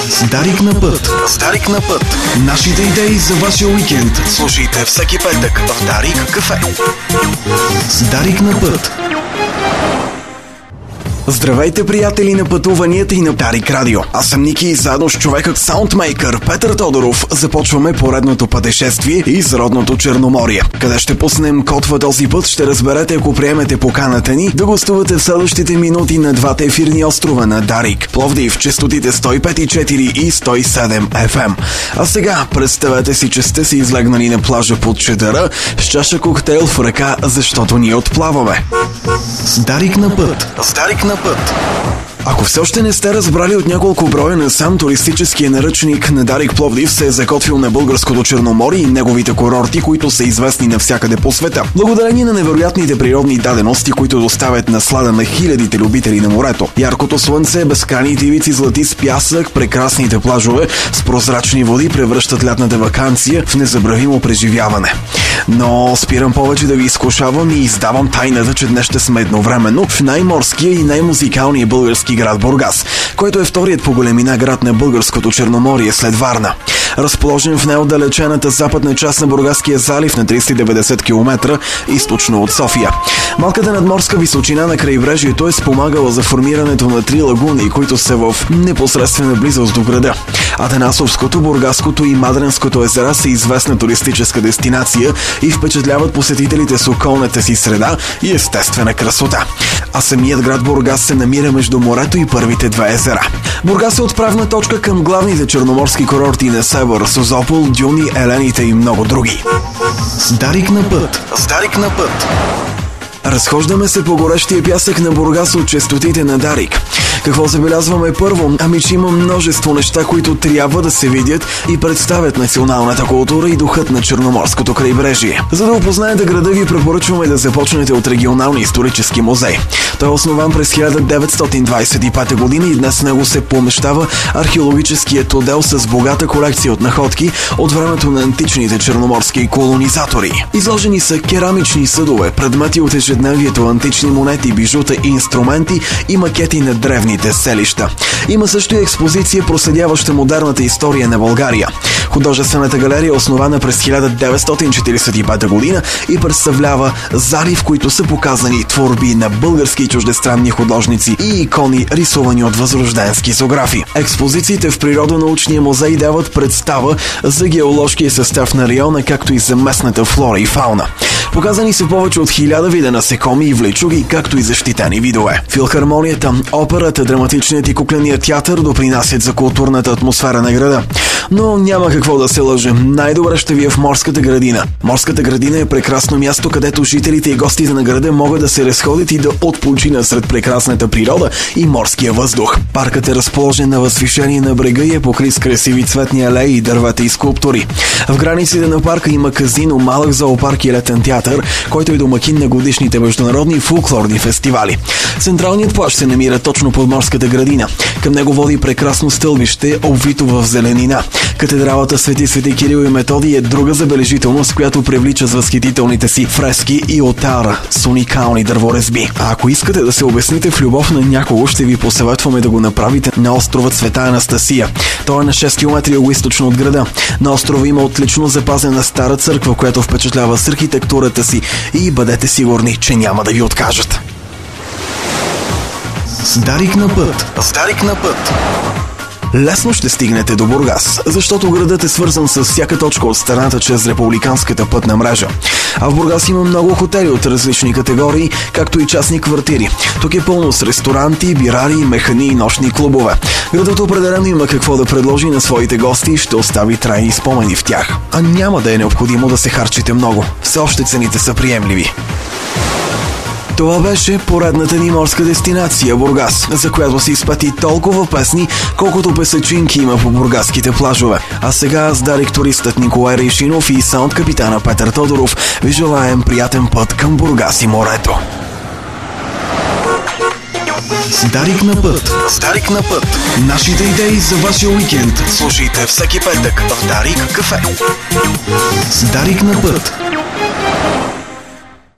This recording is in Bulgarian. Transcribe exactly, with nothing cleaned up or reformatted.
С Дарик на път. С Дарик на път. Нашите идеи за вашия уикенд слушайте всеки петък в Дарик кафе. С Дарик на път. Здравейте, приятели на пътуванията и на Дарик Радио. Аз съм Ники и заедно с човекът саундмейкър Петър Тодоров започваме поредното пътешествие из родното Черноморие. Къде ще пуснем котва този път, ще разберете, ако приемете поканата ни да гостувате в следващите минути на двата ефирни острова на Дарик, Пловдив, честотите сто и пет и четири и сто и седем еф ем. А сега представете си, че сте се излегнали на плажа под чадъра с чаша коктейл в ръка, защото ние отплаваме. С Дарик на път. С Дарик на път. Ако все още не сте разбрали, от няколко броя насам туристическия наръчник на Дарик Пловдив се е закотвил на българското Черноморие и неговите курорти, които са известни навсякъде по света. Благодарение на невероятните природни дадености, които доставят наслада на хилядите любители на морето. Яркото слънце, безкрайните ивици злати с пясък, прекрасните плажове с прозрачни води превръщат лятната ваканция в незабравимо преживяване. Но спирам повече да ви изкушавам и издавам тайната, че днес ще сме едновременно в най-морския и най-музикалния български град Бургас, който е вторият по големина град на българското Черноморие след Варна. Разположен в най-отдалечената западна част на Бургаския залив на триста и деветдесет километра източно от София. Малката надморска височина на крайбрежието е спомагала за формирането на три лагуни, които са в непосредствена близост до града. Атанасовското, Бургаското и Мадренското езера са известна туристическа дестинация и впечатляват посетителите с околната си среда и естествена красота. А самият град Бургас се намира между морето и първите две езера. Бургас е отправна точка към главните черноморски курорти на Север, Созопол, Дюни, Елените и много други. С Дарик на път. С Дарик на път. Разхождаме се по горещия пясък на Бургас от честотите на Дарик. Какво забелязваме първо? Ами, че има множество неща, които трябва да се видят и представят националната култура и духът на Черноморското крайбрежие. За да опознаете града, ви препоръчваме да започнете от регионалния исторически музей. Той е основан през хиляда деветстотин двадесет и пета година и днес в него се помещава археологическият отдел с богата колекция от находки от времето на античните черноморски колонизатори. Изложени са керамични съдове, предмети от ежедневието, антични монети, бижута и инструменти и макети на древни селища. Има също и експозиция, проследяваща модерната история на България. Художествената галерия е основана през хиляда деветстотин четиридесет и пета година и представлява зали, в които са показани творби на български и чуждестранни художници и икони, рисувани от възрожденски зографи. Експозициите в Природонаучния музей дават представа за геоложкия състав на района, както и за местната флора и фауна. Показани са повече от хиляда вида насекоми и влечуги, както и защитени видове. Филхармонията, операта, драматичният и кукленият театър допринасят за културната атмосфера на града. Но няма какво да се лъже. Най-добре ще ви е в Морската градина. Морската градина е прекрасно място, където жителите и гостите на града могат да се разходят и да отпочинат сред прекрасната природа и морския въздух. Паркът е разположен на възвишение на брега и е покрит с красиви цветни алеи, дървета и скулптури. В границите на парка има казино, малък зоопарк и летен театър, който е домакин на годишните международни и фолклорни фестивали. Централният плаж се намира точно под Морската градина. Към него води прекрасно стълбище, обвито в зеленина. Катедралата Свети Свети Кирил и Методий е друга забележителност, която привлича с възхитителните си фрески и олтара с уникални дърворезби. А ако искате да се обясните в любов на някого, ще ви посъветваме да го направите на острова Света Анастасия. Той е на шест километра югоизточно от града. На острова има отлично запазена стара църква, която впечатлява с архитектурата си и бъдете сигурни, че няма да ви откажат. С Дарик на път. С Дарик на път. Лесно ще стигнете до Бургас, защото градът е свързан с всяка точка от страната чрез републиканската пътна мрежа. А в Бургас има много хотели от различни категории, както и частни квартири. Тук е пълно с ресторанти, бирари, механи и нощни клубове. Градът определено има какво да предложи на своите гости и ще остави трайни спомени в тях. А няма да е необходимо да се харчите много. Все още цените са приемливи. Това беше поредната ни морска дестинация Бургас, за която си изпъти толкова песни, колкото песачинки има по бургаските плажове. А сега с Дарик туристът Николай Рейшинов и саунд капитана Петър Тодоров ви желаем приятен път към Бургас и морето. С Дарик на път. С Дарик на път. Нашите идеи за вашия уикенд слушайте всеки петък в Дарик кафе. С Дарик на път.